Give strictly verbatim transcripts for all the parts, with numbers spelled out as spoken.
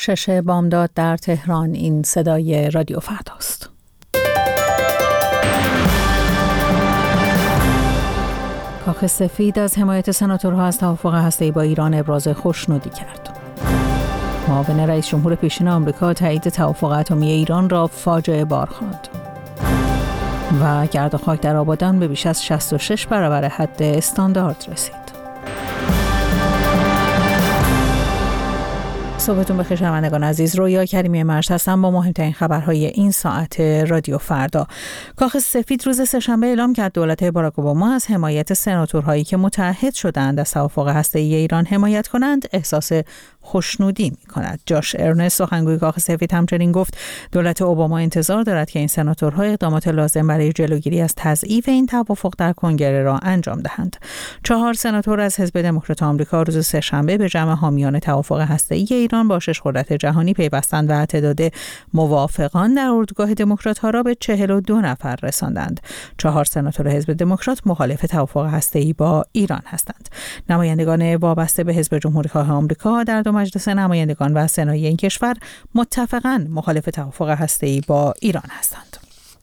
شش بامداد در تهران. این صدای رادیو فرداست. کاخ سفید از حمایت سناتورها از توافق هسته‌ای با ایران ابراز خوشنودی کرد. معاون رئیس جمهور پیشین آمریکا تایید توافق اتمی ایران را فاجعه بار خواند. و گرد و خاک در آبادان به بیش از شصت و شش برابر حد استاندارد رسید. صبحتون بخیر شنوندگان عزیز. رویا کریمی مرج هستم با مهمترین خبرهای این ساعت رادیو فردا. کاخ سفید روز سه‌شنبه اعلام کرد دولت باراک اوباما از حمایت سناتورهایی که متعهد شدند از توافق هسته‌ای ایران حمایت کنند احساس خوشنودی می‌کند. جاش ارنست سخنگوی کاخ سفید همچنین گفت دولت اوباما انتظار دارد که این سناتورها اقدامات لازم برای جلوگیری از تضعیف این توافق در کنگره را انجام دهند. چهار سناتور از حزب دموکرات آمریکا روز سه‌شنبه به جمع حامیان توافق هسته‌ای ایران با شش قدرت جهانی پیوستند و تعداد موافقان در اردوگاه دموکرات‌ها را به چهل و دو نفر رساندند. چهار سناتور حزب دموکرات مخالف توافق هسته‌ای با ایران هستند. نمایندگان وابسته به حزب جمهوری‌خواه آمریکا در دو مجلس نمایندگان و سنای این کشور متفقاً مخالف توافق هسته‌ای با ایران هستند.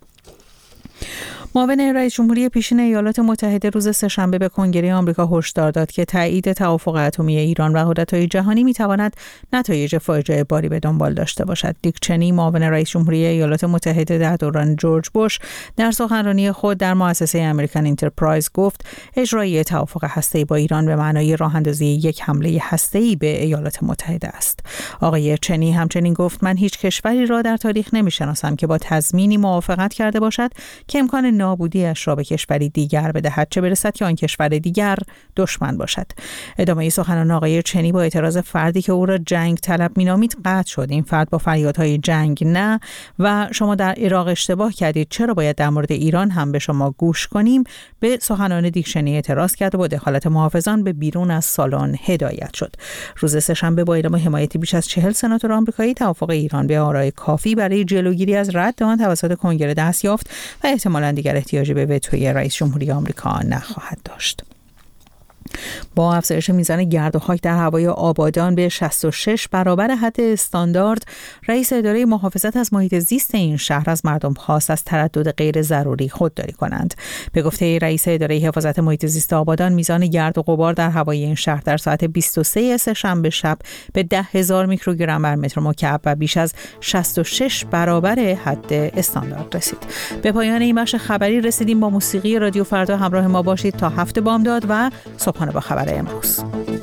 معاون رئیس جمهوری پیشین ایالات متحده روز سه‌شنبه به کنگره آمریکا هشدار داد که تایید توافق اتمی ایران و قدرت‌های جهانی می‌تواند نتایج فاجعه باری به دنبال داشته باشد. دیک چنی معاون رئیس جمهوری ایالات متحده در دوران جورج بوش در سخنرانی خود در مؤسسه امریکن انترپرایز گفت اجرای توافق هسته‌ای با ایران به معنای راه‌اندازی یک حمله هسته‌ای به ایالات متحده است. آقای چنی همچنین گفت من هیچ کشوری را در تاریخ نمی‌شناسم که با تضمینی موافقت کرده باشد که امکان نابودیش را به کشوری دیگر بدهد، چه برسد که آن کشور دیگر دشمن باشد. ادامه سخنان آقای چنی با اعتراض فردی که او را جنگ طلب مینامید قطع شد. این فرد با فریادهای جنگ نه و شما در عراق اشتباه کردید، چرا باید در مورد ایران هم به شما گوش کنیم، به سخنان دیک چنی اعتراض کرد و با دخالت محافظان به بیرون از سالن هدایت شد. روز سه‌شنبه با اعلام حمایت بیش از چهل سناتور آمریکایی توافق ایران به آرای کافی برای جلوگیری از رد آن توسط کنگره دست یافت و احتمالاً دیگر احتیاجی به وتوی رئیس جمهوری آمریکا نخواهد داشت. با افزایش میزان گرد و خاک در هوای آبادان به شصت و شش برابر حد استاندارد، رئیس اداره محافظت از محیط زیست این شهر از مردم خواست از تردد غیر ضروری خودداری کنند. به گفته رئیس اداره حفاظت محیط زیست آبادان، میزان گرد و غبار در هوای این شهر در ساعت بیست و سه سه‌شنبه شب به ده هزار میکروگرم بر متر مکعب و بیش از شصت و شش برابر حد استاندارد رسید. به پایان این بخش خبری رسیدیم. با موسیقی رادیو فردا همراه ما باشید تا هفت بامداد و صبحانه با خبر امروز.